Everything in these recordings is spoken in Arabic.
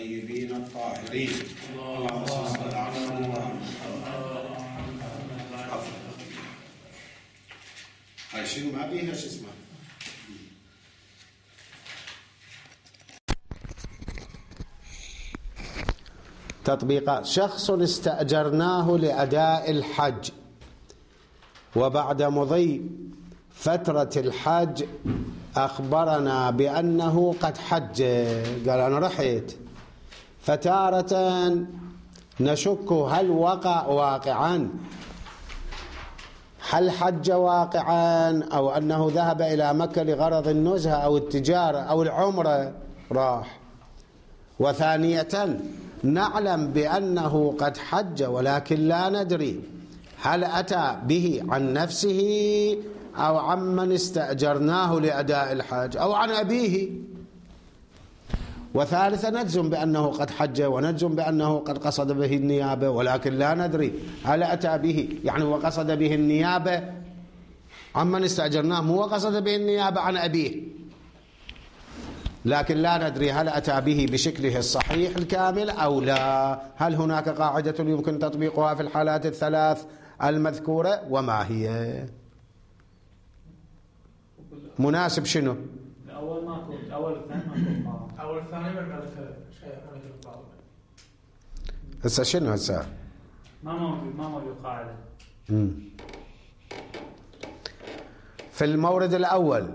الطيبين الطاهرين. اللهم صل على محمد. هاي شنو ما بيها شو اسمه؟ تطبيقات. شخص استأجرناه لأداء الحج، وبعد مضي فترة الحج أخبرنا بأنه قد حج. قال أنا رحت، فتارة نشك هل وقع واقعا، هل حج واقعا أو أنه ذهب إلى مكة لغرض النزهة أو التجارة أو العمرة راح. وثانية نعلم بأنه قد حج ولكن لا ندري هل أتى به عن نفسه أو عمن استأجرناه لأداء الحج أو عن أبيه. وثالثا نجزم بأنه قد حج ونجزم بأنه قد قصد به النيابة ولكن لا ندري هل أتى به، يعني وقصد به النيابة عمن استأجرناه، مو قصد به النيابة عن أبيه، لكن لا ندري هل أتى به بشكله الصحيح الكامل أو لا. هل هناك قاعدة يمكن تطبيقها في الحالات الثلاث المذكورة، وما هي؟ مناسب شنو؟ الأول ماكو، الأول الثاني ماكو، أول الثاني مركز شيء هسه شنو هسه؟ ما موجود قاعدة. في المورد الأول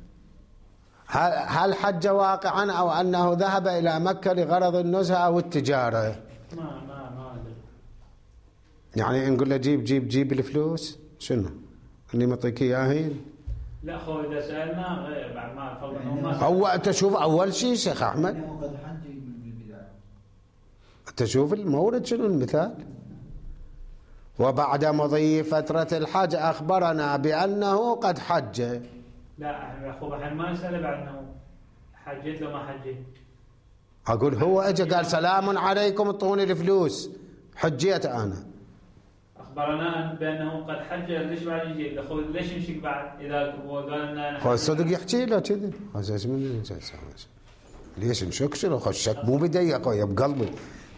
هل حج واقعا أو أنه ذهب إلى مكة لغرض النزهة أو التجارة؟ ما أدري. يعني نقول له جيب الفلوس شنو؟ اللي معطيك إياهين؟ لا أخوي إذا سألنا غير بعد ما فرضنا هو أنت شوف أول شيء شيخ أحمد، تشوف المورد شنو المثال. وبعد مضي فترة الحج أخبرنا بأنه قد حج. لا أخوي الحين ما نسأله بعد أنه حجيت لو ما حجيت. أقول هو أجا قال سلام عليكم اعطوني الفلوس، حجيت أنا. أخبرنا بأنه قد حج، ليش بعد يجي أخوي؟ ليش نشك بعد إذا هو قال لنا؟ هو الصدق يحكي له كذي، ليش نشك؟ شنو الشك مو بدي يا بقلبي.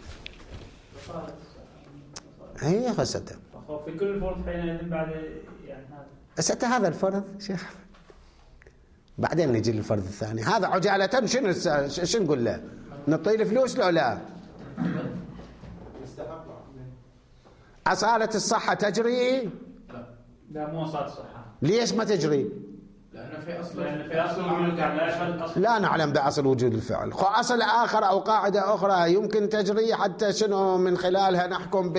هي خسته في كل الفرض حين بعد يعني هذا الفرض شيخ. بعدين نجي للفرض الثاني. هذا عجالة شنو نقول له؟ نعطيه الفلوس لو لا؟ أصالة الصحة تجري؟ لا مو أصالة الصحة. ليش ما تجري؟ لأن في أصل وجود الفعل. لا نعلم بأصل وجود الفعل. أصل آخر أو قاعدة أخرى يمكن تجري حتى شنو من خلالها نحكم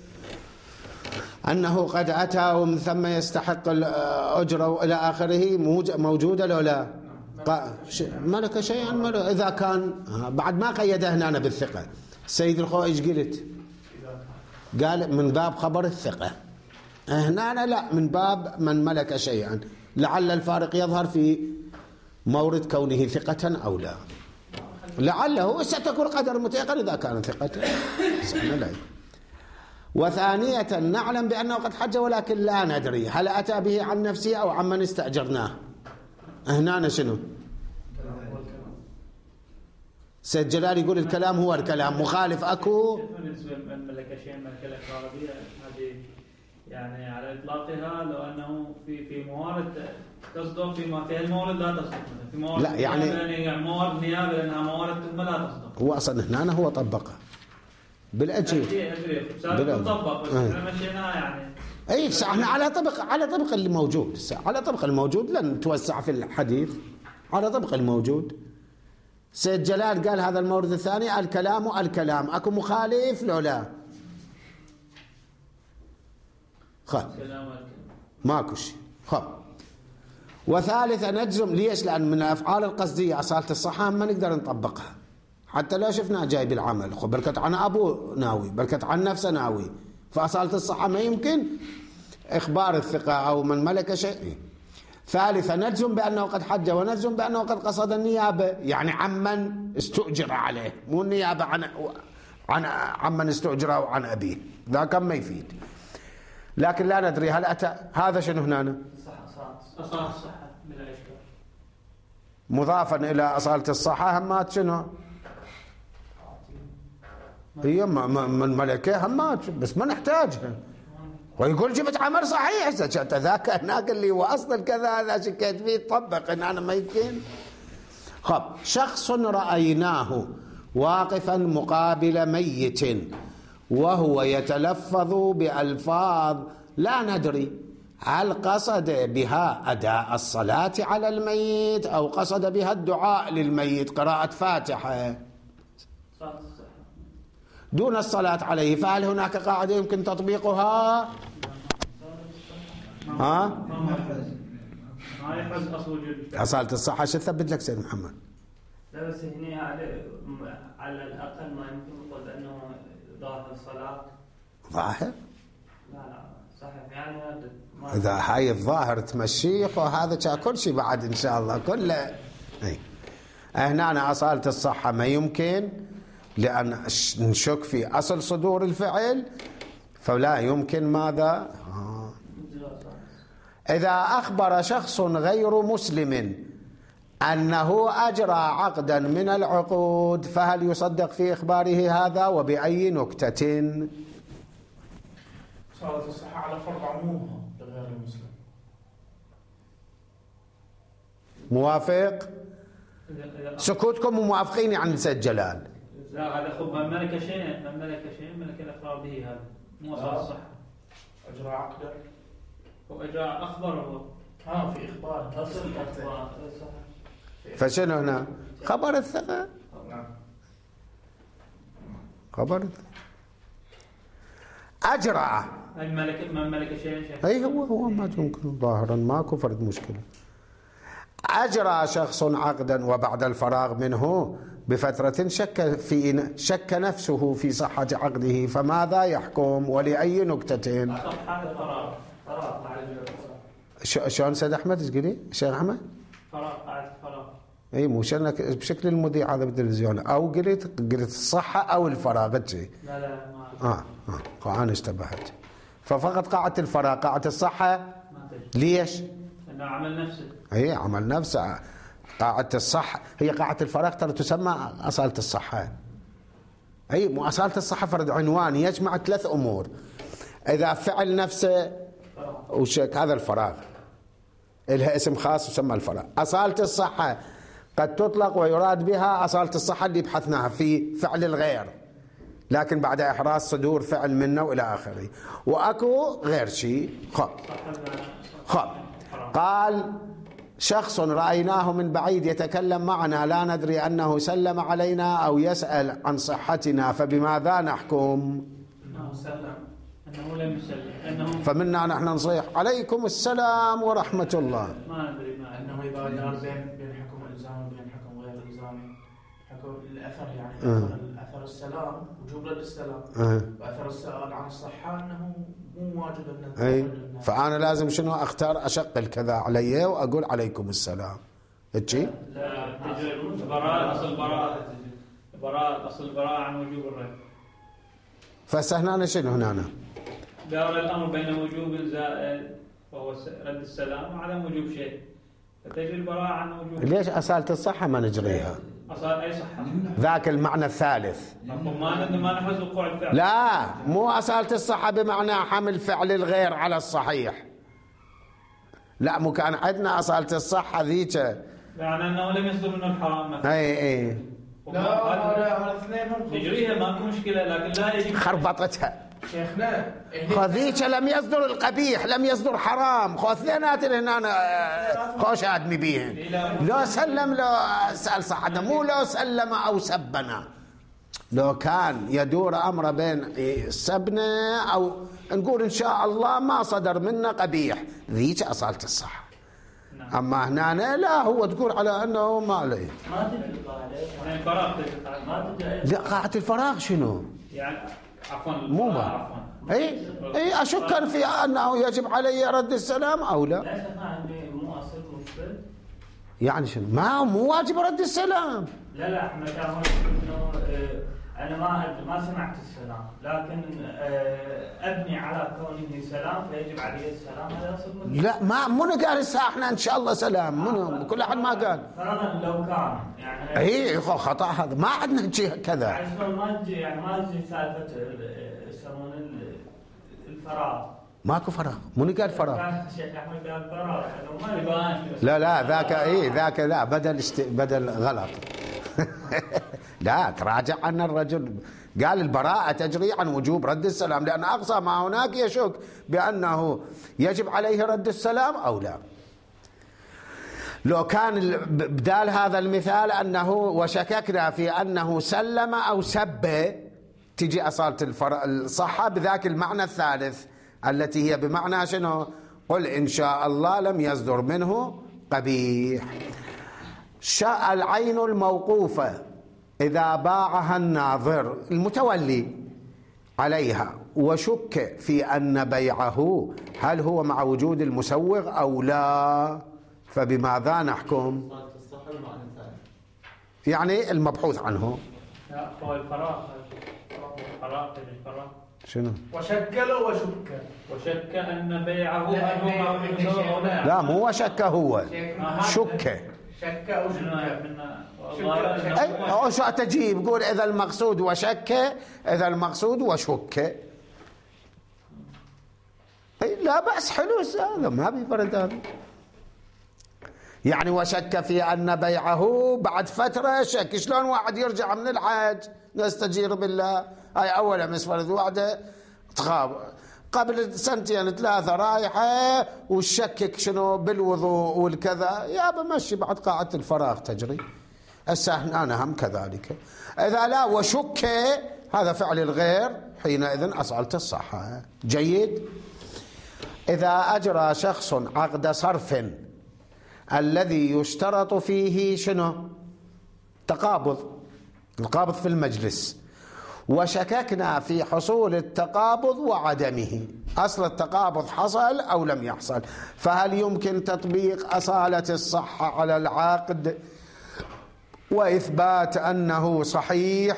أنه قد أتى ومن ثم يستحق الأجرة وإلى آخره، موجودة لو لا؟ ملك شيئا إذا كان بعد ما قيده هنا بالثقة. السيد الخوئي ايش قلت؟ قال من باب خبر الثقة. هنا لا، من باب من ملك شيئا، لعل الفارق يظهر في مورد كونه ثقة أو لا. لعله ستكون قدر متيقن إذا كان ثقة. لا. وثانية نعلم بأنه قد حج ولكن لا ندري هل أتى به عن نفسه أو عمن استأجرناه. هنا شنو؟ سيد جلال يقول الكلام هو الكلام، مخالف أكو؟ بالنسبة لملك شيئا ملك الإقرارية هذه يعني على إطلاقها، لو أنه في موارد تصدق في الموارد لا تصدق، في موارد لا يعني موارد نيابة لأنها موارد ثم لا تصدق. هو أصلا هنا هو طبقها بالأجل تطبق بس احنا مشيناها يعني. اي احنا على طبق اللي موجود، على طبق الموجود، لن نتوسع في الحديث، على طبق الموجود. سيد جلال قال هذا المورد الثاني الكلام اكو مخالف لو لا؟ ماكو شيء. وثالثا نجزم. ليش؟ لأن من الأفعال القصدية أصالة الصحة ما نقدر نطبقها حتى لا شفنا جاي بالعمل، بركت عن أبو ناوي، بركت عن نفسه ناوي، فأصالة الصحة ما يمكن إخبار الثقة أو من ملك شيء. ثالثا نجزم بأنه قد حج ونجزم بأنه قد قصد النيابة، يعني عمن استؤجر عليه، مو النيابة عن عمن استؤجر أو عن أبيه، ذا كم ما يفيد. لكن لا ندري هل أتى هذا شنو هنا؟ أصالة الصحة بلا إشكال، مضافا إلى أصالة الصحة همات شنو؟ هي من ملكه همات بس ما نحتاجها. ويقول جبت عمل صحيح ذاك هناك اللي هو اصلا كذا هذا شكيت فيه طبق ان انا ما يمكن. خب شخص رأيناه واقفا مقابل ميت وهو يتلفظ بألفاظ لا ندري هل قصد بها أداء الصلاة على الميت أو قصد بها الدعاء للميت قراءة فاتحة دون الصلاة عليه، فهل هناك قاعدة يمكن تطبيقها؟ ها؟ ما يحرز أصل وجود أصالة الصحة شو تثبت لك سيد محمد؟ لا بس هنا على الأقل ما يمكن نقول أنه ظاهر الصلاة. ظاهر؟ لا صحيح يعني إذا هاي الظاهر تمشيه وهذا كل شيء بعد إن شاء الله كله. هنا أنا أصالة الصحة ما يمكن لأن نشك في أصل صدور الفعل فلا يمكن ماذا؟ إذا أخبر شخص غير مسلم أنه أجرى عقدا من العقود فهل يصدق في إخباره هذا وبأي نكتة؟ صلاة الصحة على فرض عمومها لغير المسلم. موافق؟ سكوتكم موافقين عن سيد جلال؟ لا هذا خب من ملك شيء ملك الإقرار به هذا مو أصالة الصحة. أجرى عقدا وإجراء أخبره في إخبار فشنو هنا؟ خبر الثقة. خبر أجرى من ملك شيء أي هو ما يمكن ظاهرا ماكو فرد مشكلة. أجرى شخص عقدا وبعد الفراغ منه بفترة شك نفسه في صحة عقده فماذا يحكم ولأي نكتة؟ شلون سيد أحمد ايش قلي؟ شيخ أحمد؟ فراغ اي مو شانك بشكل المذيع هذا بالتلفزيون او قلت الصحة او الفراغ لا ما انا اشتبهت ففقط قاعدة الفراغ قاعدة الصحة ليش؟ انه عمل نفسه اي عمل نفسه قاعدة الصحة هي قاعدة الفراغ ترى تسمى أصالة الصحة. اي مو أصالة الصحة فرد عنوان يجمع 3 أمور اذا فعل نفسه وشك هذا الفراغ لها اسم خاص يسمى الفراغ. أصالة الصحة قد تطلق ويراد بها أصالة الصحة اللي بحثناها في فعل الغير لكن بعد إحراز صدور فعل منه وإلى آخره وأكو غير شيء. خب قال شخص رأيناه من بعيد يتكلم معنا لا ندري أنه سلم علينا أو يسأل عن صحتنا فبماذا نحكم؟ أنه سلم أنه لم يسلم فمنا نحن نصيح عليكم السلام ورحمة الله. ما ندري أنه إذا دار بين حكم إلزامي وبين حكم غير إلزامي حكم الأثر يعني أثر السلام وجوب رد السلام وأثر السؤال عن الصحة أنه مو واجب أن فأنا لازم شنو أختار أشغل كذا علي وأقول عليكم السلام هيك؟ لا أصل البراءة عن وجوب الرد. فسهنا شنو هنا؟ دار الأمر بين وجوب زائد وهو رد السلام وعدم وجوب شيء فتجري البراءة عن وجوب. ليش أصالة الصحة ما نجريها؟ أصالة أي صحة؟ ذاك المعنى الثالث. ما نحفظ وقوع الفعل. لا مو أصالة الصحة بمعنى حمل فعل الغير على الصحيح. لا مو كان عندنا أصالة الصحة ذيك يعني أنه لم يصدر منه الحرام. اي لا الاثنين هم نجريها ماكو مشكلة لكن لا يجب خربطتها شيخنا خذيك لم يصدر القبيح لم يصدر حرام خو اثنينات هنا خوش آدمي بيهن لو سلم لو سأل صحنا مو لو سلم أو سبنا لو كان يدور أمر بين سبنا أو نقول إن شاء الله ما صدر منا قبيح ذيك أصالة الصحة. أما هنا لا هو تقول على أنه ما عليه ما تدري قاعدة الفراغ ما تدري لا قاعدة الفراغ شنو يعني عفوا مو ما اي اشك في انه يجب علي رد السلام او لا. لا شفاعة عندي مو اصل مشكل يعني شنو ما مو واجب رد السلام. لا احنا كان انه أنا ما سمعت السلام، لكن أبني على كونه سلام فيجب عليه السلام، هذا يصير لا ما منو قال هسه احنا ان شاء الله سلام، منو كل احد ما قال. فرضا لو كان يعني اي خطا هذا، ما عندنا شيء كذا. عشان ما تجي يعني ما تجي سالفه يسمون الفراغ. ماكو فراغ، منو قال فراغ؟ الشيخ احمد قال فراغ. لا ذاك لا بدل غلط. لا تراجع عن الرجل، قال البراءة تجري عن وجوب رد السلام، لأن أقصى ما هناك يشك بأنه يجب عليه رد السلام أو لا. لو كان بدال هذا المثال أنه وشككنا في أنه سلم أو سب، تجي أصالة الصحة بذاك المعنى الثالث التي هي بمعنى شنو؟ قل إن شاء الله لم يصدر منه قبيح. شاء العين الموقوفة إذا باعها الناظر المتولي عليها وشك في أن بيعه هل هو مع وجود المسوغ أو لا، فبماذا نحكم؟ يعني المبحوث عنه. لا هو الفراغ. شنو؟ وشك أن بيعه هل هو مع وجود المسوغ أو لا. لا مو وشك، هو شك. شك أو أو شو تجيب؟ يقول إذا المقصود وشك، إذا المقصود وشك. لا بأس، حلو هذا ما بيفرد هذا. يعني وشك في أن بيعه بعد فترة شك. شلون واحد يرجع من الحج نستجير بالله، هاي أولا مسفرد واحدة تخاب قبل سنتين 3 رايحة وشكك شنو بالوضوء والكذا، يا بمشي بعد قاعة الفراغ تجري. هسه أنا هم كذلك. إذا لا وشك هذا فعل الغير، حينئذ أصالة الصحة. جيد. إذا أجرى شخص عقد صرف الذي يشترط فيه شنو؟ القابض في المجلس، وشككنا في حصول التقابض وعدمه، أصل التقابض حصل أو لم يحصل، فهل يمكن تطبيق أصالة الصحة على العقد وإثبات أنه صحيح،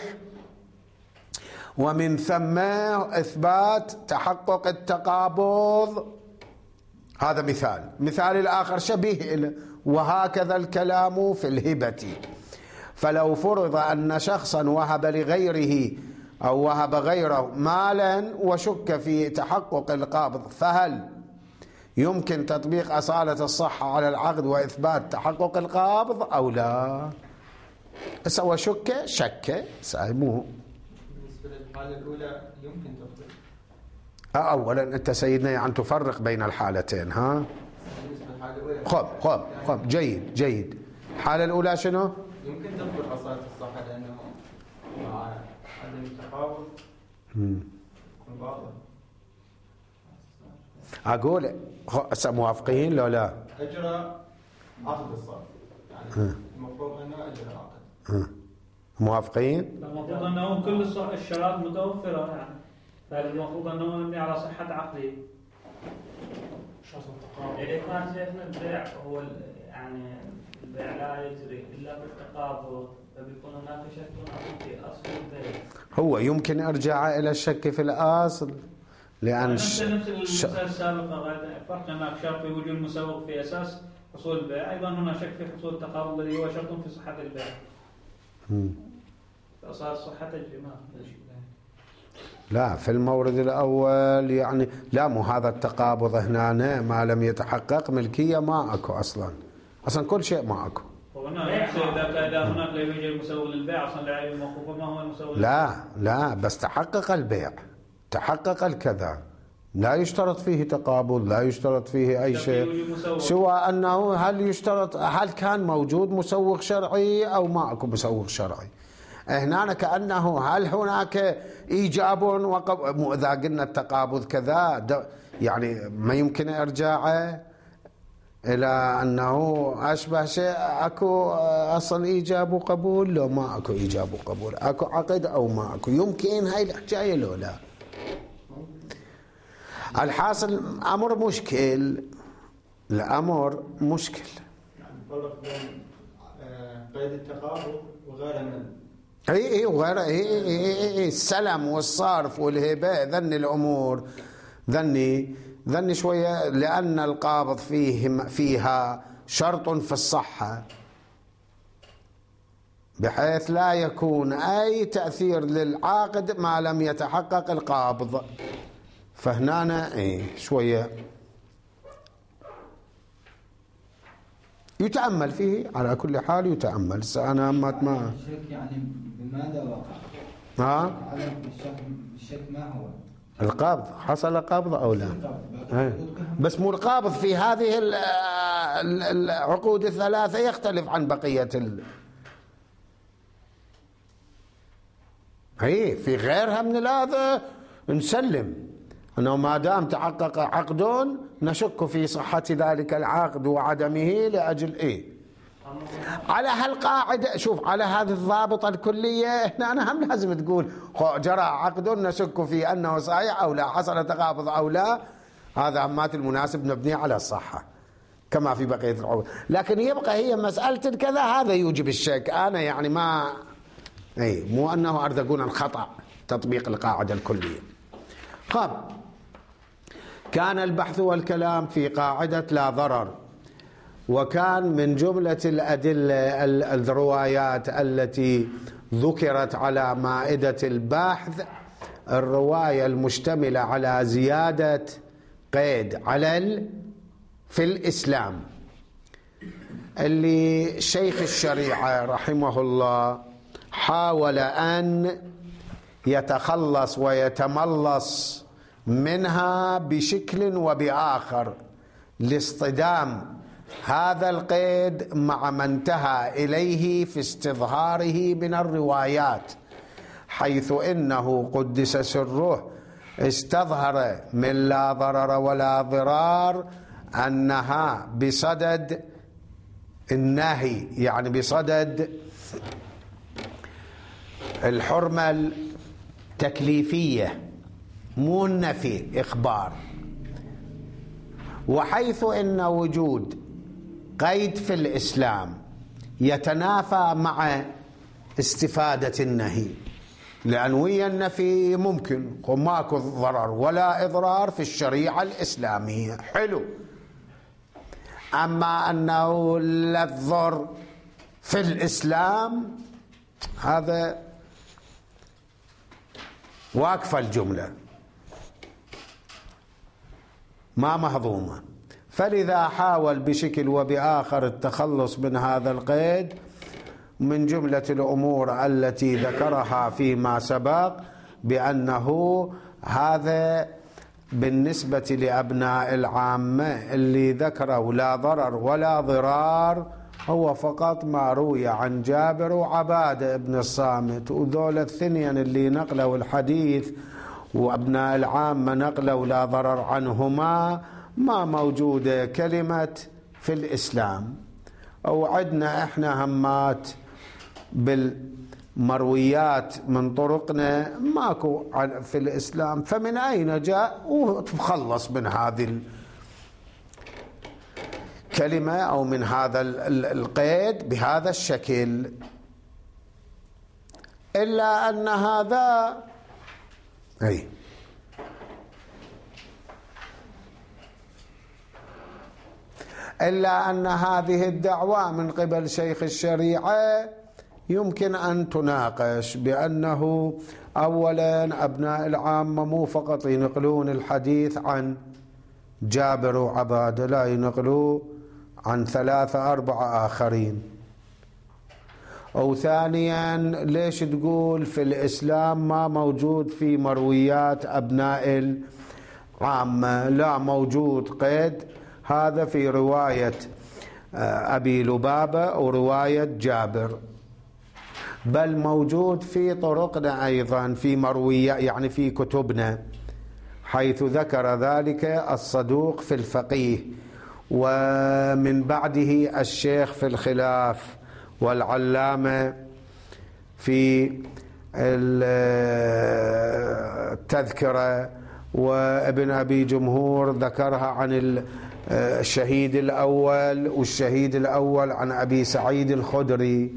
ومن ثم إثبات تحقق التقابض؟ هذا مثال الآخر شبيه له. وهكذا الكلام في الهبة. فلو فرض أن شخصا وهب لغيره أو وهب غيره مالا وشك في تحقق القابض، فهل يمكن تطبيق أصالة الصحة على العقد وإثبات تحقق القابض أو لا؟ سوى شك مو. بالنسبة للحالة الأولى يمكن تطبيق. أولا أنت سيدنا يعني تفرق بين الحالتين. ها بالنسبة للحالة الأولى خب جيد. الحالة الأولى شنو؟ يمكن تطبيق أصالة الصحة لأنه مع عدم التقابض يكون باطل. أقول موافقين لو لا؟ أجرى عقد الصرف، يعني المفروض أنه أجرى عقد. موافقين؟ المفروض أنه كل الشرائط متوفرة، يعني فالمفروض أنه نبني على صحة عقده. إذا كان شيخنا البيع هو يعني البيع لا يجري إلا بالتقابض، فبيكون هناك شك في أصل البيع. هو يمكن إرجاعه إلى الشك في الأصل، لأن نفس المثال السابق فرق هناك شرط في وجود المسوق في أساس حصول البيع، أيضا هنا شك في حصول التقابض الذي هو شرط في صحة البيع. فأصار الصحة تجري ما لا في المورد الأول يعني لا، مو هذا التقابض هنا ما لم يتحقق ملكية ما أكو أصلا كل شيء ما أكو. إذا هناك لا يوجد المسوق للبيع أصلا لا يوجد الموقوف، ما هو المسوق؟ لا بس تحقق البيع، تحقق الكذا، لا يشترط فيه تقابض، لا يشترط فيه أي شيء، سوى أنه هل كان موجود مسوق شرعي أو ما أكو مسوق شرعي. هنا كأنه هل هناك إيجاب وقبول، إذا قلنا التقابض كذا يعني ما يمكن إرجاعه إلى أنه أشبه شيء أكو أصل إيجاب وقبول، لو ما أكو إيجاب وقبول، أكو عقد أو ما أكو، يمكن هاي الحكاية لو لا. الحاصل أمر مشكل، الأمر مشكل. يعني الفرق بين قيد التقابض وغيره من اي وغيره، السلم والصرف والهبه، ذني الامور، ذني شويه، لان القابض فيها شرط في الصحه بحيث لا يكون اي تاثير للعاقد ما لم يتحقق القابض. فهنا شويه يتأمل فيه، على كل حال يتأمل. أنا ما الشك يعني بماذا وقع؟ الشك ما هو؟ القبض، حصل قبض أو لا؟ بس مو القابض في هذه العقود الثلاثة يختلف عن بقية في غيرها من هذا نسلم أنه ما دام تحقق عقد نشك في صحة ذلك العقد وعدمه لأجل على هالقاعدة. شوف، على هذه الضابطة الكلية هنا أنا هم لازم تقول جرى عقد نشك في أنه صحيح أو لا، حصل تقابض أو لا، هذا عمات المناسب نبني على الصحة كما في بقية العقود. لكن يبقى هي مسألة كذا، هذا يوجب الشك. أنا يعني ما مو أنه أرزقون الخطأ تطبيق القاعدة الكلية. كان البحث والكلام في قاعدة لا ضرر، وكان من جملة الأدلة الروايات التي ذكرت على مائدة البحث الرواية المشتملة على زيادة قيد في الإسلام، اللي شيخ الشريعة رحمه الله حاول أن يتخلص ويتملص منها بشكل وبآخر لاصطدام هذا القيد مع ما انتهى إليه في استظهاره من الروايات، حيث إنه قدس سره استظهر من لا ضرر ولا ضرار أنها بصدد النهي، يعني بصدد الحرمة التكليفية مو النفي، إخبار. وحيث إن وجود قيد في الإسلام يتنافى مع استفادة النهي، لأن ويا النفي ممكن وماكو ضرر ولا إضرار في الشريعة الإسلامية، حلو. أما أنه لا تضر في الإسلام، هذا واقفة الجملة ما مهضومة. فلذا حاول بشكل وبآخر التخلص من هذا القيد من جملة الأمور التي ذكرها فيما سبق، بأنه هذا بالنسبة لأبناء العامة اللي ذكروا لا ضرر ولا ضرار هو فقط ما روي عن جابر وعبادة ابن الصامت، وذول الثنين اللي نقلوا الحديث وأبناء العامة نقلوا لا ضرر عنهما، ما موجودة كلمة في الإسلام. أو عندنا إحنا همات بالمرويات من طرقنا ماكو في الإسلام، فمن أين جاء وتخلص من هذه الكلمة أو من هذا القيد بهذا الشكل. إلا أن هذا إلا أن هذه الدعوة من قبل شيخ الشريعة يمكن أن تناقش، بأنه أولا أبناء العامة مو فقط ينقلون الحديث عن جابر وعبادة، لا ينقلوا عن 3-4 آخرين. أو ثانيا ليش تقول في الإسلام ما موجود في مرويات أبناء العامة؟ لا، موجود قيد هذا في رواية أبي لبابة ورواية جابر، بل موجود في طرقنا أيضا في مروية، يعني في كتبنا، حيث ذكر ذلك الصدوق في الفقيه، ومن بعده الشيخ في الخلاف، والعلامة في التذكرة، وابن أبي جمهور ذكرها عن الشهيد الأول، والشهيد الأول عن أبي سعيد الخدري،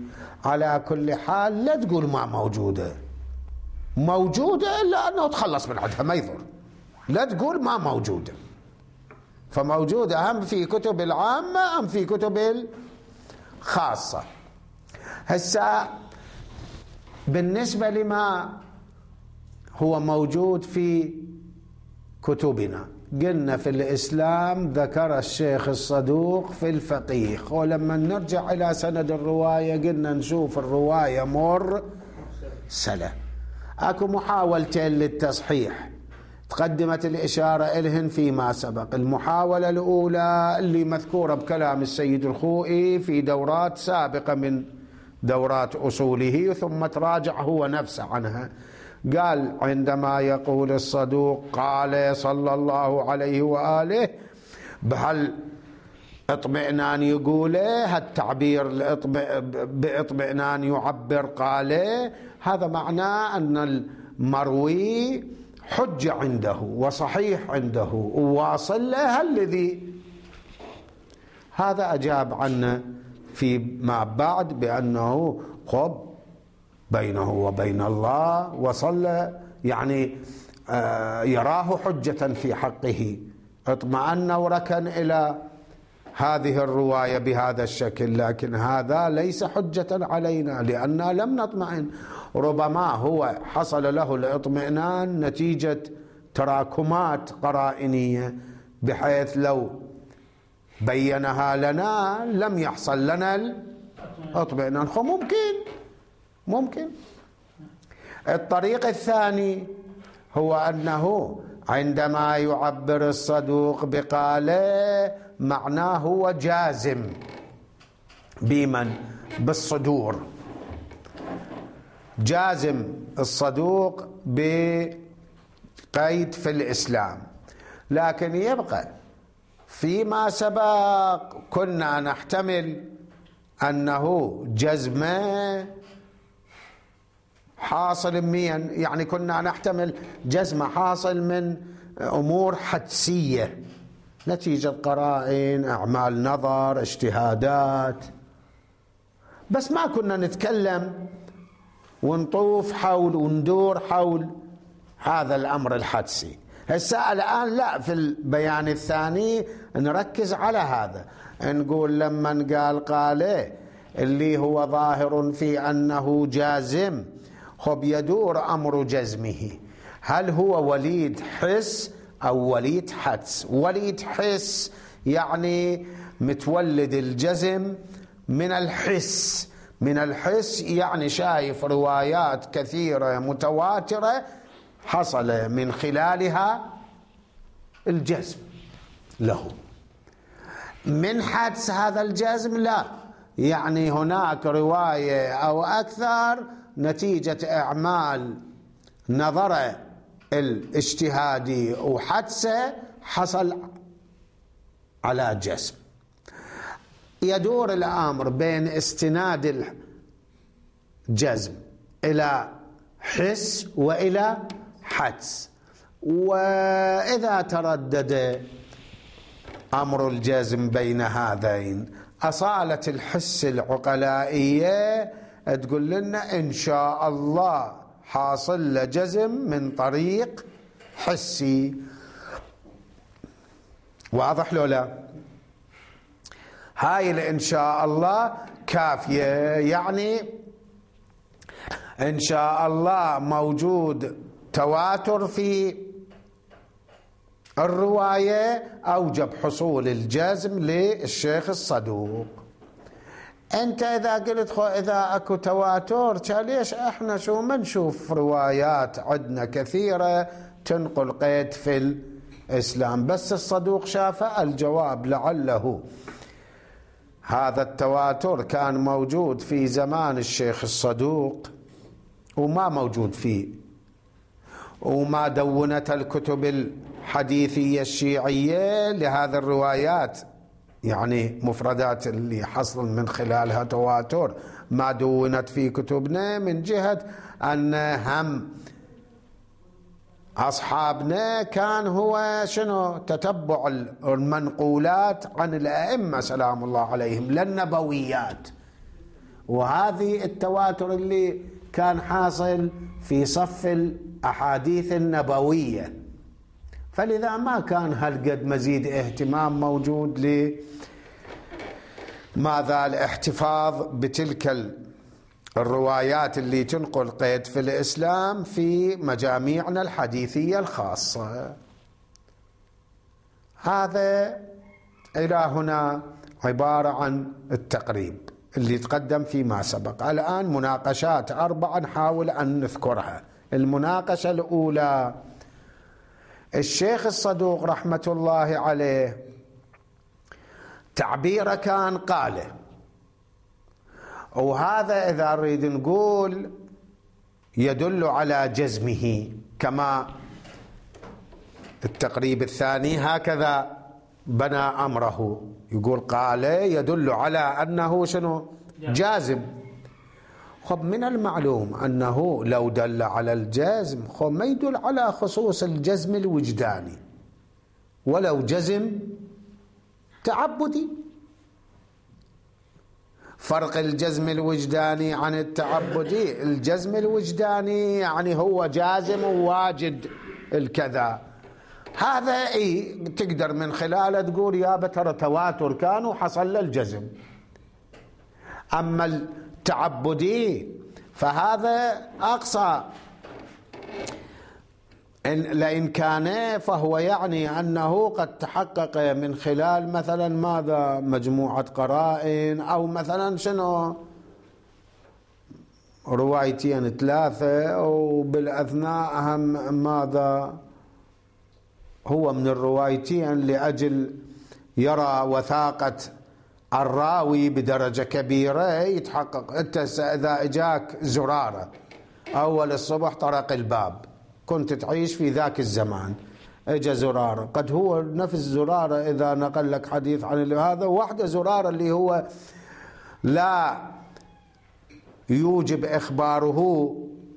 على كل حال لا تقول ما موجودة، موجودة إلا أنه تخلص من عندها ما يضر، لا تقول ما موجودة. فموجودة هم في كتب العامة أم في كتب الخاصة. هسه بالنسبة لما هو موجود في كتبنا، قلنا في الإسلام ذكر الشيخ الصدوق في الفقيه، ولما نرجع إلى سند الرواية قلنا نشوف الرواية مرسلة. أكو محاولتين للتصحيح تقدمت الإشارة إلهن فيما سبق. المحاولة الأولى اللي مذكورة بكلام السيد الخوئي في دورات سابقة من دورات أصوله ثم تراجع هو نفسه عنها، قال عندما يقول الصدوق قال صلى الله عليه وآله بهل اطمئنان يقوله، هالتعبير باطمئنان يعبر قاله، هذا معناه أن المروي حجة عنده وصحيح عنده وواصل له الذي. هذا أجاب عنه فيما بعد بأنه خب بينه وبين الله وصلى، يعني يراه حجة في حقه، اطمأن وركن إلى هذه الرواية بهذا الشكل، لكن هذا ليس حجة علينا لأننا لم نطمئن. ربما هو حصل له الاطمئنان نتيجة تراكمات قرائنية بحيث لو بينها لنا لم يحصل لنا الاطمئنان. ممكن. الطريق الثاني هو أنه عندما يعبر الصدوق بقاله معناه هو جازم بمن بالصدور، جازم الصدوق بقيد في الإسلام. لكن يبقى فيما سبق كنا نحتمل أنه جزمه حاصل مين، يعني كنا نحتمل جزمه حاصل من أمور حدسية نتيجة قرائن، أعمال نظر، اجتهادات، بس ما كنا نتكلم ونطوف حول وندور حول هذا الأمر الحدسي. هسه الآن لا، في البيان الثاني نركز على هذا، نقول لما قال اللي هو ظاهر في أنه جازم، خب يدور أمر جزمه هل هو وليد حس أو وليد حدس. وليد حس يعني متولد الجزم من الحس، من الحس يعني شايف روايات كثيرة متواترة حصل من خلالها الجزم له. من حدس هذا الجزم لا، يعني هناك رواية أو أكثر نتيجة أعمال نظر الاجتهادي وحدسه حصل على جزم. يدور الأمر بين استناد الجزم إلى حس وإلى حدس، وإذا تردد أمر الجزم بين هذين أصالة الحس العقلائية تقول لنا إن شاء الله حاصل لجزم من طريق حسي. واضح لو لا؟ هاي إن شاء الله كافية، يعني إن شاء الله موجود تواتر في الرواية أوجب حصول الجزم للشيخ الصدوق. أنت إذا قلت إذا أكو تواتر ليش إحنا شو ما نشوف روايات عندنا كثيرة تنقل قيد في الإسلام بس الصدوق شافه؟ الجواب لعله هذا التواتر كان موجود في زمان الشيخ الصدوق وما موجود فيه، وما دونت الكتب الحديثية الشيعية لهذه الروايات، يعني مفردات اللي حصل من خلالها تواتر ما دونت في كتبنا، من جهة أن هم أصحابنا كان هو شنو تتبع المنقولات عن الأئمة سلام الله عليهم للنبويات، وهذه التواتر اللي كان حاصل في صف الأحاديث النبوية. فلذا ما كان هالقد مزيد اهتمام موجود لماذا الاحتفاظ بتلك الروايات اللي تنقل قيد في الإسلام في مجاميعنا الحديثية الخاصة. هذا إلى هنا عبارة عن التقريب اللي تقدم فيما سبق. الآن مناقشات 4 نحاول أن نذكرها. المناقشة الأولى، الشيخ الصدوق رحمة الله عليه تعبيره كان قاله، وهذا إذا نريد نقول يدل على جزمه، كما التقريب الثاني هكذا بنى أمره، يقول قال يدل على أنه شنو؟ جازم. خب من المعلوم أنه لو دل على الجزم خب ما يدل على خصوص الجزم الوجداني، ولو جزم تعبدي. فرق الجزم الوجداني عن التعبدي، الجزم الوجداني يعني هو جازم وواجد الكذا، هذا تقدر من خلاله تقول يا ترى تواتر كان وحصل له الجزم. أما التعبدي فهذا أقصى لئن كان فهو يعني أنه قد تحقق من خلال مثلا ماذا مجموعة قرائن، أو مثلا شنو روايتين 3، وبالأثناء هم ماذا هو من الروايتين لأجل يرى وثاقة الراوي بدرجة كبيرة يتحقق. أنت إذا إجاك زرارة أول الصبح طرق الباب، كنت تعيش في ذاك الزمان، اجى زرارة، قد هو نفس زرارة إذا نقل لك حديث عن هذا، واحدة زرارة اللي هو لا يوجب إخباره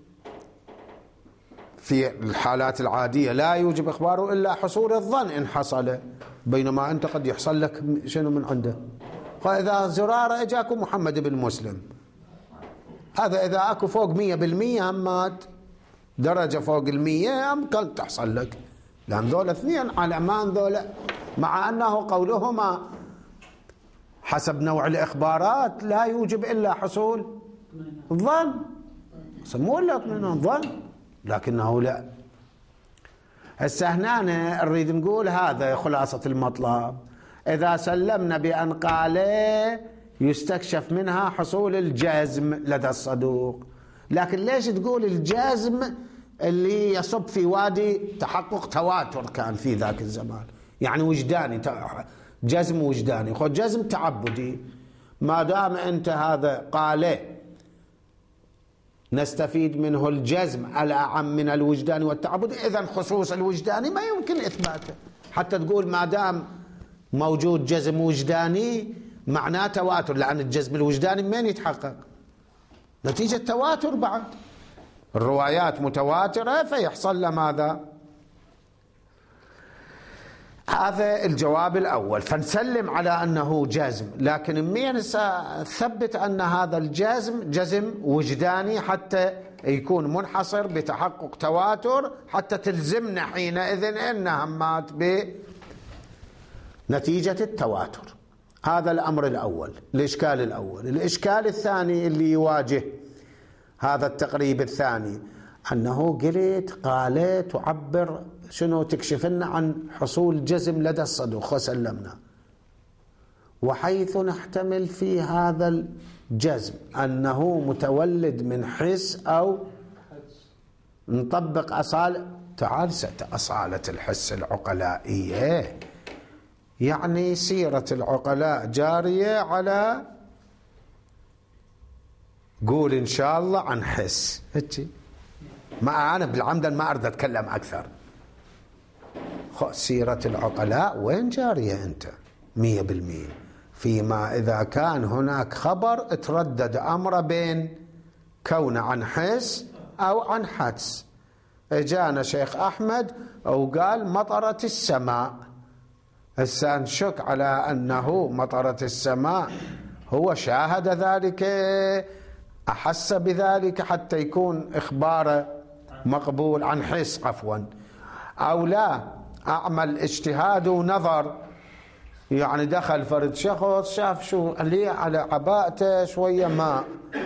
في الحالات العادية، لا يوجب إخباره إلا حصول الظن إن حصل، بينما أنت قد يحصل لك شنو من عنده. فإذا زرارة إجاكم محمد بن مسلم، هذا إذا أكو فوق 100% همات درجة فوق 100 أمكن تحصل لك، لأن ذولا 2 علمان ذولا، مع أنه قولهما حسب نوع الإخبارات لا يوجب إلا حصول الظن، سموه لا اطمئنان ظن، لكنه لا. هسه هنا نريد نقول هذا خلاصة المطلب. إذا سلمنا بأن قال يستكشف منها حصول الجزم لدى الصدوق، لكن ليش تقول الجزم اللي يصب في وادي تحقق تواتر كان في ذاك الزمان، يعني وجداني، جزم وجداني، خذ جزم تعبدي. ما دام أنت هذا قال نستفيد منه الجزم الأعم من الوجداني والتعبد، إذن خصوص الوجداني ما يمكن إثباته، حتى تقول ما دام موجود جزم وجداني معناه تواتر، لأن الجزم الوجداني من يتحقق؟ نتيجة تواتر، بعد الروايات متواترة فيحصل له ماذا؟ هذا الجواب الأول. فنسلم على أنه جزم، لكن من نثبت أن هذا الجزم جزم وجداني حتى يكون منحصر بتحقق تواتر، حتى تلزمنا حينئذ إن همات بنتيجة التواتر. هذا الأمر الأول، الإشكال الأول. الإشكال الثاني اللي يواجه هذا التقريب الثاني أنه قلت قال تعبر شنو تكشف لنا عن حصول جزم لدى الصدوق وسلمنا، وحيث نحتمل في هذا الجزم أنه متولد من حس أو نطبق تعال أصالة الحس العقلائية، يعني سيرة العقلاء جارية على قول إن شاء الله عن حس. ما أنا بالعمدن ما أريد أتكلم أكثر. سيرة العقلاء وين جارية أنت 100%؟ فيما إذا كان هناك خبر تردد أمر بين كون عن حس أو عن حدس. اجانا شيخ أحمد وقال مطرت السماء، هسه نشك على أنه مطرت السماء هو شاهد ذلك، أحس بذلك حتى يكون إخباره مقبول عن حس عفوا، أو لا أعمل اجتهاد ونظر، يعني دخل فرد شخص شاف شو لي على عباءته شوية ماء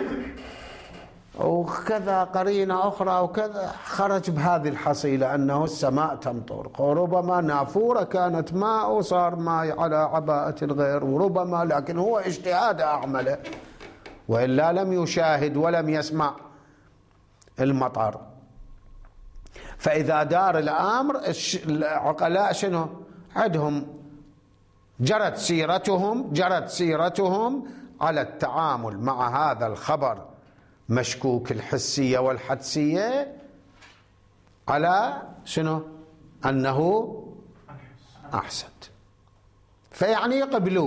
وكذا قرينة أخرى وكذا، خرج بهذه الحصيلة أنه السماء تمطر، وربما نافورة كانت ماء وصار ماء على عباءة الغير، وربما لكن هو اجتهاد أعمله، وإلا لم يشاهد ولم يسمع المطر. فإذا دار الأمر العقلاء شنو عندهم؟ جرت سيرتهم على التعامل مع هذا الخبر مشكوك الحسية والحدسية على شنو؟ أنه أحسن، فيعني يقبلوا.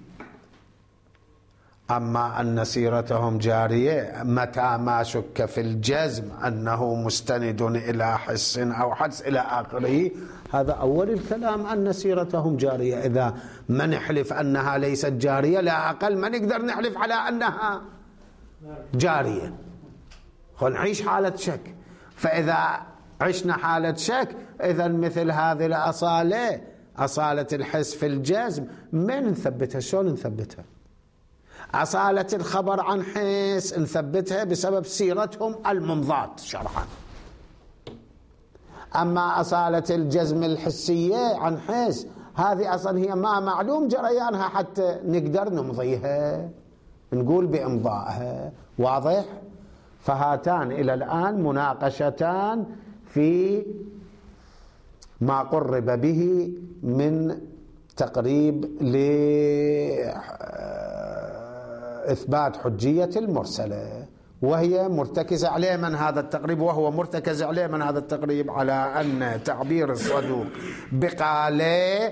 أما أن سيرتهم جارية متى ما شك في الجزم أنه مستند إلى حس أو حدس إلى آخره، هذا أول الكلام أن سيرتهم جارية. إذا ما نحلف أنها ليست جارية، لا أقل ما نقدر نحلف على أنها جارية، نعيش حالة شك. فإذا عشنا حالة شك، إذا مثل هذه الأصالة، أصالة الحس في الجزم، من نثبتها؟ شلون نثبتها؟ أصالة الخبر عن حس نثبتها بسبب سيرتهم الممضاة شرعا. أما أصالة الجزم الحسية عن حس، هذه أصلا هي ما معلوم جريانها حتى نقدر نمضيها، نقول بإمضائها. واضح؟ فهاتان إلى الآن مناقشتان في ما قرب به من تقريب لإثبات حجية المرسلة، وهي مرتكزة عليه من هذا التقريب، وهو مرتكز عليه من هذا التقريب على أن تعبير الصدوق بقاله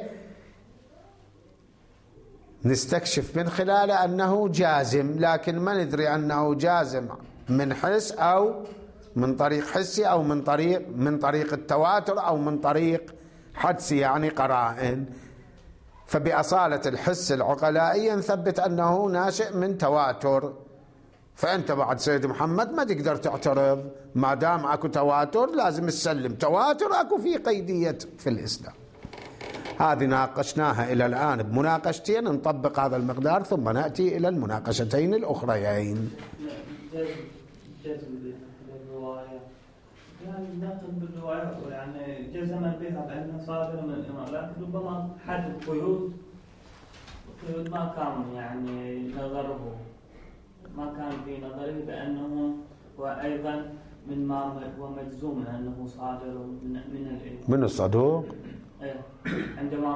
نستكشف من خلاله أنه جازم، لكن ما ندري أنه جازم من حس أو من طريق حسي أو من طريق التواتر أو من طريق حدسي، يعني قرائن. فبأصالة الحس العقلائي نثبت أنه ناشئ من تواتر. فأنت بعد سيد محمد ما تقدر تعترض، ما دام أكو تواتر لازم تسلم تواتر، أكو في قيدية في الإسلام. هذه ناقشناها إلى الآن بمناقشتين، نطبق هذا المقدار ثم نأتي إلى المناقشتين الأخريين. جزم بالرواية، يعني نقل بالرواية يعني جزم بها بأنها صادرة من الإمام، لكن ربما حد قيود ما كان يعني نظره، ما كان في نظره بأنه وأيضا من ما هو مجزوم أنه صادر من الصدوق. عندما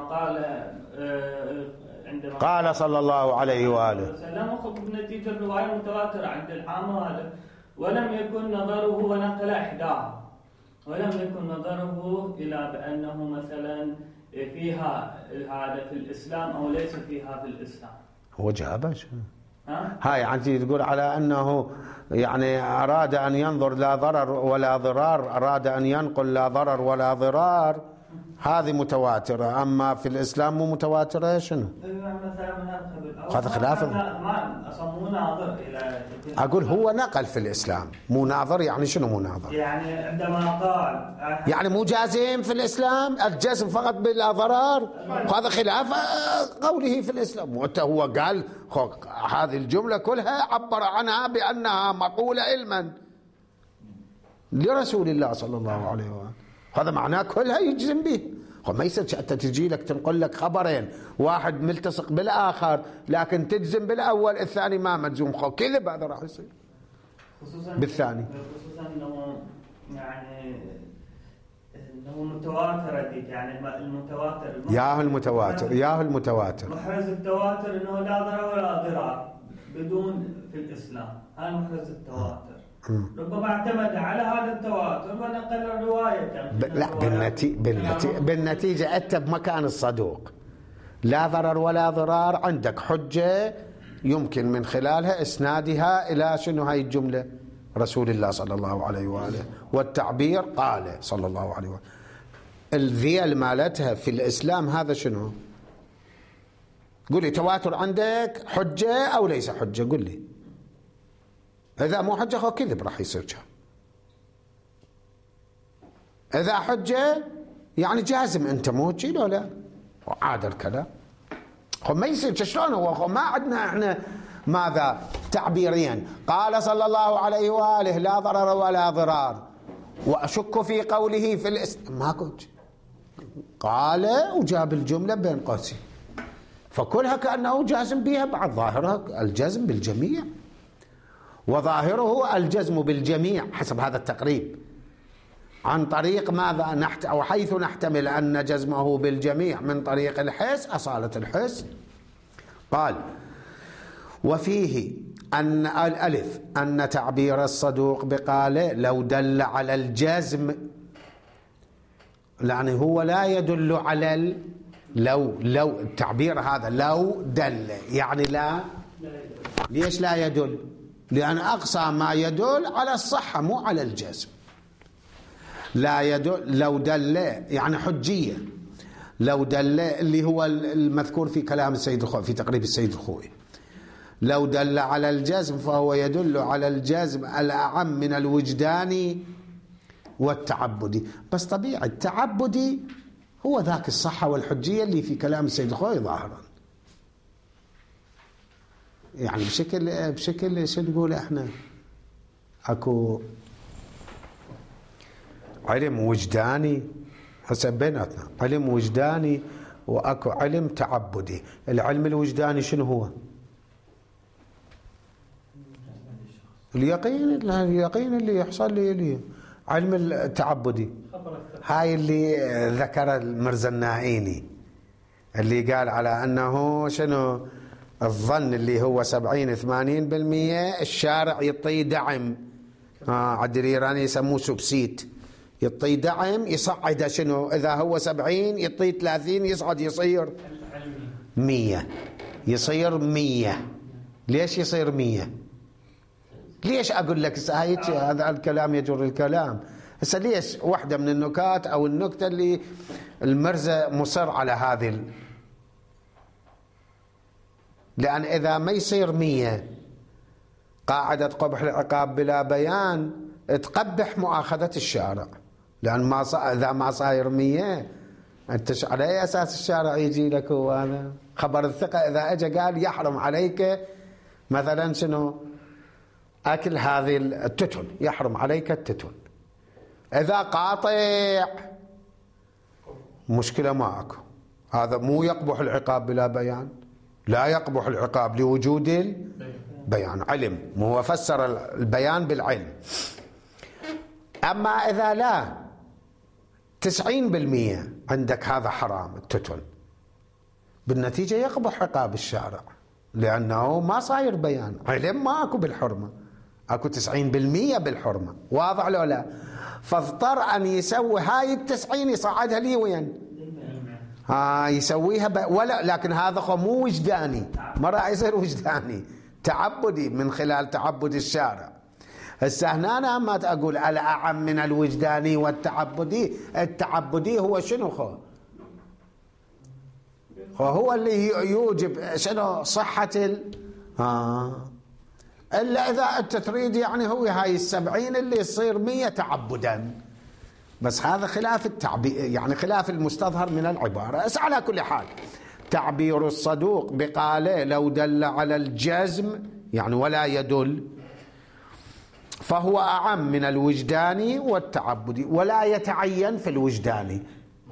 قال صلى الله عليه وآله وسلم أخذ بنتيجة الرواية المتواترة عند العامة هذا، ولم يكن نظره ونقل إحداها، ولم يكن نظره إلى بأنه مثلا فيها هذا في الإسلام أو ليس فيها في الإسلام. هو جابش هاي يعني تقول على أنه يعني أراد أن ينظر لا ضرر ولا ضرار، أراد أن ينقل لا ضرر ولا ضرار، هذه متواترة. أما في الإسلام مو متواترة شنو؟ هذا خلاف. أقول هو نقل في الإسلام، مو ناظر. يعني شنو مو ناظر؟ يعني عندما قال يعني مو جازم في الإسلام، الجزم فقط بلا ضرر، هذا خلاف قوله في الإسلام. هو قال هذه الجملة كلها عبر عنها بأنها مقولة علما لرسول الله صلى الله عليه وآله، هذا معناه كلها يجزم به. ما يصير أنت تجي لك تنقل لك خبرين، واحد ملتصق بالآخر لكن تجزم بالأول الثاني ما مجزوم، كذب هذا راح يصير بالثاني. خصوصا أنه يعني أنه متواتر، يعني المتواتر ياه المتواتر محرز التواتر أنه لا ضرر ولا ضرار بدون في الإسلام، هذا محرز التواتر. ربما اعتمد على هذا التواتر ونقل الرواية. لا، بالنتيجة أنت بمكان الصدوق، لا ضرر ولا ضرار، عندك حجة يمكن من خلالها إسنادها إلى شنو هاي الجملة؟ رسول الله صلى الله عليه وآله، والتعبير قال صلى الله عليه وآله. الذيل مالتها في الإسلام هذا شنو؟ قل لي تواتر عندك حجة أو ليس حجة؟ قل لي. إذا مو حجة هو كذب راح يصير كان. إذا حجة يعني جازم أنت مو شي لو لا وعاد الكلام. خو ما يصير شلون هو ما عندنا احنا ماذا تعبيريا قال صلى الله عليه وآله لا ضرر ولا ضرار وأشك في قوله في ماكو قال وجاب الجملة بين قوسين فكلها كأنه جازم بها بعد ظاهرها الجزم بالجميع وظاهره الجزم بالجميع حسب هذا التقريب عن طريق ماذا أو حيث نحتمل أن جزمه بالجميع من طريق الحس أصالة الحس. قال وفيه أن الألف أن تعبير الصدوق بقاله لو دل على الجزم يعني هو لا يدل على لو التعبير هذا لو دل يعني لا. ليش لا يدل؟ لأن أقصى ما يدل على الصحة مو على الجزم. لا يدل لو دل يعني حجية لو دل اللي هو المذكور في كلام السيد الخوئي في تقريب السيد الخوئي لو دل على الجزم فهو يدل على الجزم الأعم من الوجداني والتعبدي. بس طبيعي التعبدي هو ذاك الصحة والحجية اللي في كلام السيد الخوئي ظاهرا يعني بشكل شو نقول احنا اكو علم وجداني حسب بيناتنا علم وجداني واكو علم تعبدي. العلم الوجداني شنو هو؟ اليقين اللي يحصل لي. علم التعبدي هاي اللي ذكر المرزا النائيني اللي قال على أنه شنو الظن اللي هو 70-80% الشارع يعطي دعم عاد الإيراني يسموه سبسيت يعطي دعم يصعد شنو إذا هو 70 يعطي 30 يصعد يصير 100 يصير 100. ليش يصير 100؟ ليش أقول لك هذا الكلام يجر الكلام هسه ليش واحدة من النكات أو النكتة اللي المرزا مصر على هذه لأن إذا ما يصير 100 قاعدة قبح العقاب بلا بيان تقبح مؤاخذة الشارع لأن إذا ما صاير 100 أنت على أي أساس الشارع يجي لك وهذا خبر الثقة إذا أجى قال يحرم عليك مثلا شنو أكل هذه التتن يحرم عليك التتن إذا قاطع مشكلة معك هذا مو يقبح العقاب بلا بيان لا يقبح العقاب لوجود البيان علم هو فسر البيان بالعلم. أما إذا لا 90% عندك هذا حرام التتن بالنتيجة يقبح عقاب الشارع لأنه ما صاير بيان علم ما أكو بالحرمة أكو 90% بالحرمة واضح لو لا فاضطر أن يسوي هاي 90 يصعدها لي وين يسويها ولا لكن هذا مو وجداني ما راح يصير وجداني تعبدي من خلال تعبد الشارع. هسه هنا أنا ما أقول الأعم من الوجداني والتعبدي التعبدي هو شنو هو اللي يوجب شنو صحة إلا إذا أنت تريد يعني هو هاي 70 اللي يصير 100 تعبدا بس هذا خلاف التعبير يعني خلاف المستظهر من العبارة. بس على كل حال تعبير الصدوق بقاله لو دل على الجزم يعني ولا يدل فهو أعم من الوجداني والتعبدي ولا يتعين في الوجداني.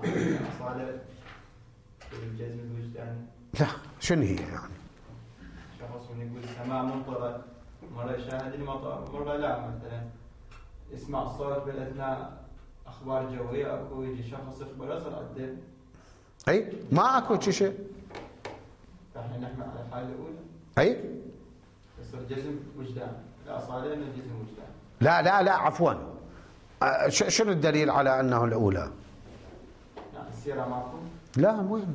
الجزم الوجداني لا شنو هي يعني شخص يقول سماع ممطرة مرة يشاهد المطر مرة لا مثلا يسمع الصوت بالأثناء أخبار جوية أكو يجي شخص يخبر يصل عالدم أي ما أكو شيء فإحنا نحمل على الحالة الأولى أي يصير جزم وجدان الأصالة أنه جزم وجدان لا عفوا شنو الدليل على أنه الأولى يعني السيرة معكم لا وين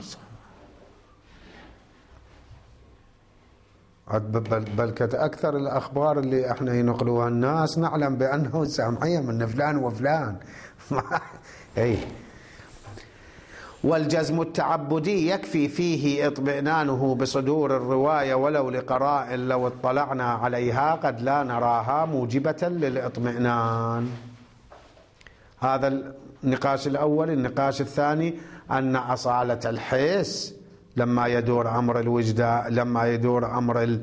بل أكثر الأخبار اللي احنا ينقلوها الناس نعلم بأنه سامعية من فلان وفلان أي والجزم التعبدي يكفي فيه اطمئنانه بصدور الرواية ولو لقرائن لو اطلعنا عليها قد لا نراها موجبة للاطمئنان. هذا النقاش الأول. النقاش الثاني أن أصالة الحس لما يدور أمر الوجدان، لما يدور أمر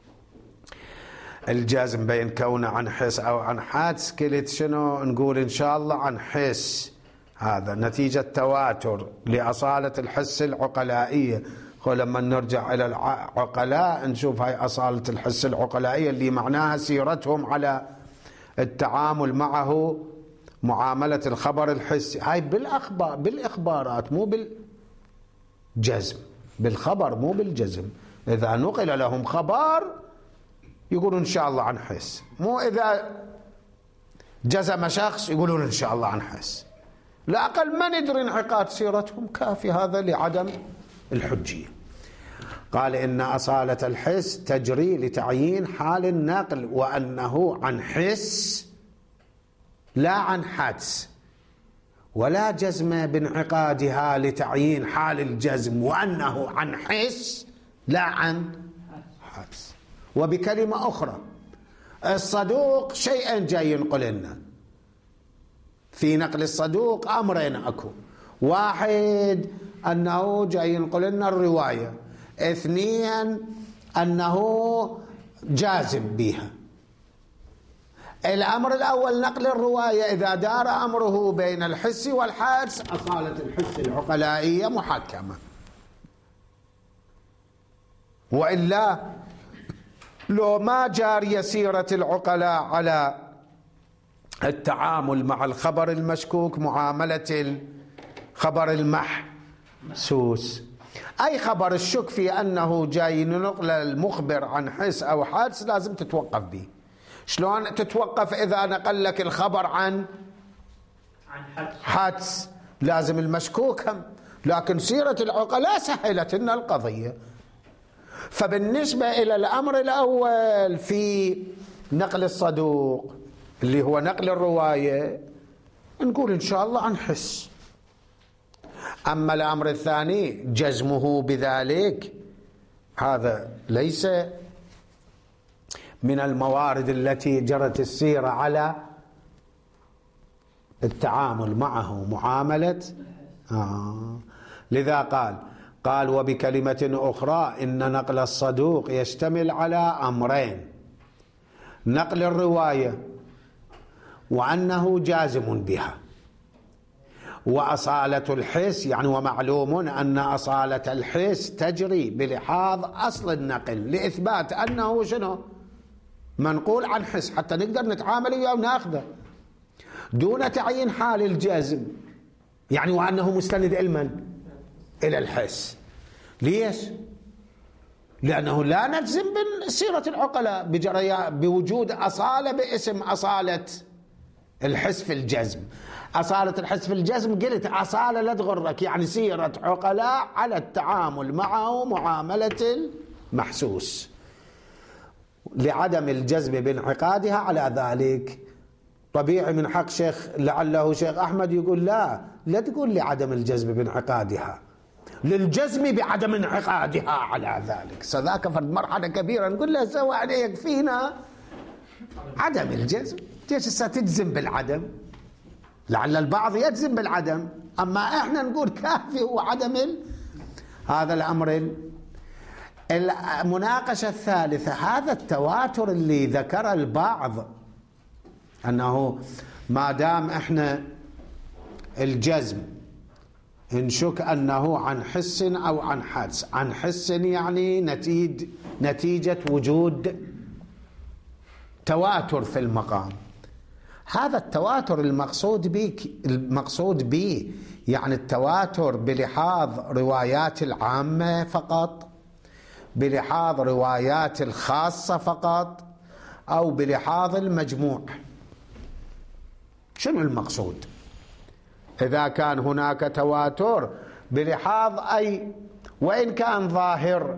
الجزم بين كونه عن حس أو عن حدس، قلت شنو نقول إن شاء الله عن حس. هذا نتيجة تواتر لأصالة الحس العقلائية. ولما نرجع إلى العقلاء نشوف هاي أصالة الحس العقلائية اللي معناها سيرتهم على التعامل معه معاملة الخبر الحسي. هاي بالإخبارات مو بالجزم، بالخبر مو بالجزم. إذا نقل لهم خبر يقولون إن شاء الله عن حس، مو إذا جزم شخص يقولون إن شاء الله عن حس. لا أقل ما ندري انعقاد سيرتهم، كافي هذا لعدم الحجية. قال إن أصالة الحس تجري لتعيين حال النقل وأنه عن حس لا عن حدس، ولا جزم بانعقادها لتعيين حال الجزم وأنه عن حس لا عن حدس. وبكلمة أخرى الصدوق شيئا جاي ينقل لنا. في نقل الصدوق أمرين أكو: واحد أنه جاي ينقل لنا الرواية، اثنين أنه جازم بها. الأمر الأول نقل الرواية إذا دار أمره بين الحس والحدس أصالة الحس العقلائية محكمة، وإلا لو ما جارية سيرة العقلاء على التعامل مع الخبر المشكوك معاملة الخبر المحسوس، أي خبر الشك في أنه جاي نقل المخبر عن حس أو حدس لازم تتوقف به. شلون تتوقف إذا نقل لك الخبر عن حدس؟ لازم المشكوك هم. لكن سيرة العقلاء سهلت لنا القضية. فبالنسبة إلى الأمر الأول في نقل الصدوق اللي هو نقل الرواية نقول إن شاء الله عن حس. أما الأمر الثاني جزمه بذلك هذا ليس من الموارد التي جرت السيرة على التعامل معه معاملة لذا قال وبكلمة أخرى إن نقل الصدوق يشتمل على أمرين: نقل الرواية وأنه جازم بها، وأصالة الحس. يعني ومعلوم أن أصالة الحس تجري بلحاظ أصل النقل لإثبات أنه شنو؟ منقول عن حس، حتى نقدر نتعامل وياه وناخذه دون تعيين حال الجزم. يعني وأنه مستند إلى الحس. ليش؟ لأنه لا نجزم بسيرة العقلاء بوجود أصالة باسم أصالة الحس في الجزم. أصالة الحس في الجزم قلت أصالة لا تغرك، يعني سيرة عقلاء على التعامل معه معاملة المحسوس، لعدم الجزم بانعقادها على ذلك. طبيعي من حق شيخ لعله شيخ أحمد يقول لا تقول لعدم الجزم بانعقادها، للجزم بعدم انعقادها على ذلك. سذاك فرد مرحلة كبيرة نقول له سوى عليك فينا عدم الجزم. ليش ستجزم بالعدم؟ لعل البعض يجزم بالعدم، أما احنا نقول كافي هو عدم هذا الأمر. المناقشة الثالثة هذا التواتر اللي ذكر البعض، أنه ما دام احنا الجزم نشك أنه عن حس أو عن حدس. عن حس يعني نتيجة وجود تواتر في المقام. هذا التواتر المقصود به يعني التواتر بلحاظ روايات العامة فقط، بلحاظ روايات الخاصة فقط، أو بلحاظ المجموع. شنو المقصود؟ إذا كان هناك تواتر بلحاظ أي، وإن كان ظاهر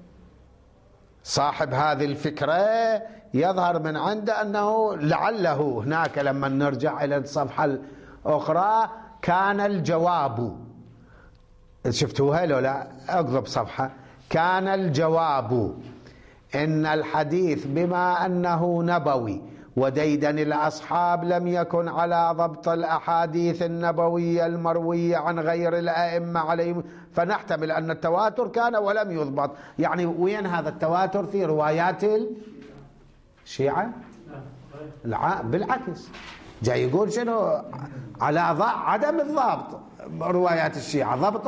صاحب هذه الفكرة يظهر من عنده أنه لعله هناك لما نرجع إلى الصفحة الأخرى كان الجواب شفتوها لو لا؟ اقلب صفحة. كان الجواب إن الحديث بما أنه نبوي وديدن الأصحاب لم يكن على ضبط الأحاديث النبوية المروية عن غير الأئمة عليهم، فنحتمل أن التواتر كان ولم يضبط. يعني وين هذا التواتر؟ في روايات الشيعة؟ بالعكس جاي يقول شنو؟ على عدم الضبط روايات الشيعة، ضبط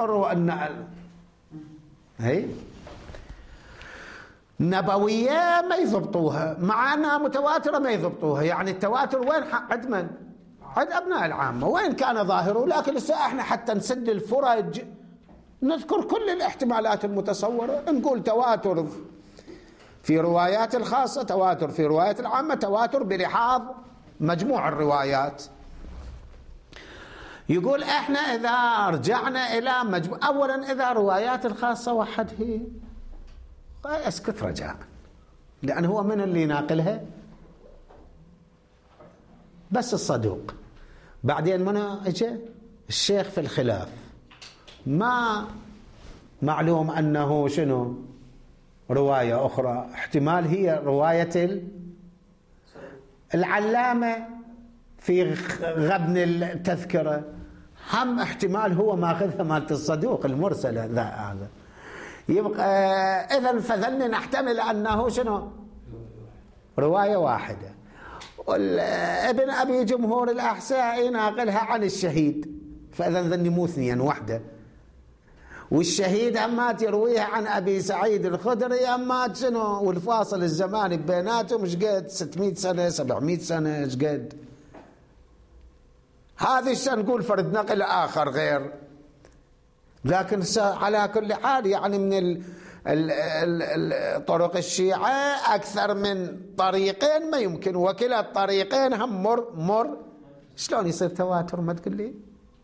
هي نبوية ما يضبطوها، مع أنها متواترة ما يضبطوها. يعني التواتر وين؟ عند من؟ عند أبناء العامة، وين كان ظاهره. لكن لسه احنا حتى نسد الفرج نذكر كل الاحتمالات المتصورة، نقول تواتر في روايات الخاصة، تواتر في روايات العامة، تواتر بلحاظ مجموع الروايات. يقول احنا إذا رجعنا إلى مجموع، أولا إذا روايات الخاصة وحده اسكت رجاء، لأن هو من اللي يناقلها؟ بس الصدوق. بعدين من اجى؟ الشيخ في الخلاف، ما معلوم أنه شنو رواية أخرى، احتمال هي رواية العلامة في غبن التذكرة، هم احتمال هو ماخذها مالت الصدوق المرسلة هذا. يبقى إذن فذلنا نحتمل أنه شنو رواية واحدة. ابن أبي جمهور الأحساء ناقلها عن الشهيد، فإذن ذني مو اثنين وحدة. والشهيد أمات يرويها عن أبي سعيد الخدري، أمات شنو، والفاصل الزماني بيناتهم مش قد 600 سنة 700 سنة مش قد. هذه الشيء نقول فرد نقل آخر غير. لكن على كل حال يعني من طرق الشيعة أكثر من طريقين ما يمكن، وكلا الطريقين هم مر. شلون يصير تواتر؟ ما تقول لي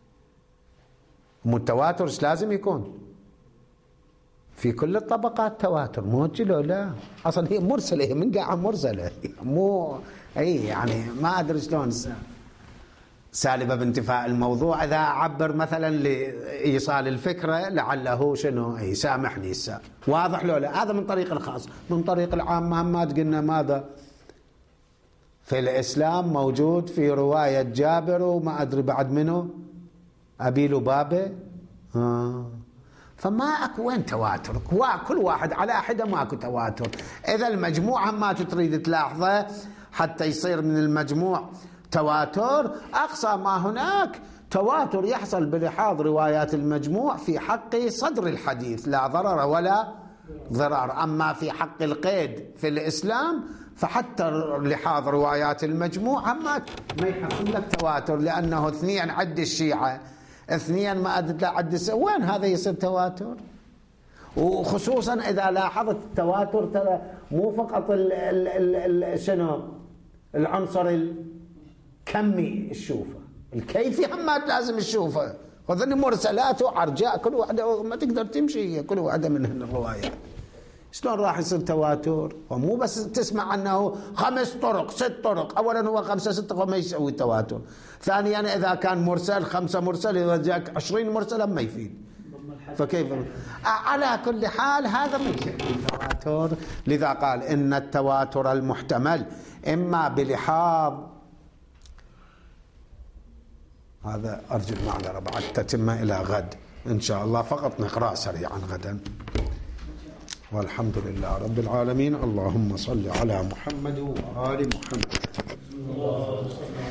مو التواتر ايش لازم يكون؟ في كل الطبقات تواتر، مو لو لا اصلا هي مرسله، هي من قاعه مرسله، مو اي يعني ما ادري شلون سالبه بانتفاء الموضوع. اذا اعبر مثلا لايصال الفكره لعله شنو يسامحني السا، واضح لو لا؟ هذا من طريق الخاص. من طريق العام مهمات قلنا ماذا في الاسلام موجود في روايه جابر وما ادري بعد منه أبي لبابة. فما أكو وين تواتر، كل واحد على حدة ماكو تواتر. إذا المجموعة ما تريد تلاحظه حتى يصير من المجموع تواتر، أقصى ما هناك تواتر يحصل بلحاظ روايات المجموع في حق صدر الحديث لا ضرر ولا ضرار. أما في حق القيد في الإسلام فحتى لحاظ روايات المجموع ما يحصل لك تواتر، لأنه اثنين عد الشيعة، اثنين ما أدري عد وين هذا يصير تواتر؟ وخصوصا إذا لاحظت التواتر ترى مو فقط شنو العنصر الكمي الشوفه، الكيفي هم لازم الشوفه. وذني مرسلات وعرجاء كل واحدة ما تقدر تمشي كل واحدة من الروايات. شلون راح يصير تواتر؟ ومو بس تسمع أنه 5 طرق 6 طرق، أولا هو 5 6 فما يسوي تواتر. ثانيا إذا كان مرسل 5 مرسل، إذا جاك 20 مرسلا ما يفيد. فكيف؟ على كل حال هذا من التواتر. لذا قال إن التواتر المحتمل إما بلحاظ، هذا أرجو المعذرة بعد تتمة إلى غد إن شاء الله، فقط نقرأ سريعا غدا. والحمد لله رب العالمين. اللهم صل على محمد وآل محمد.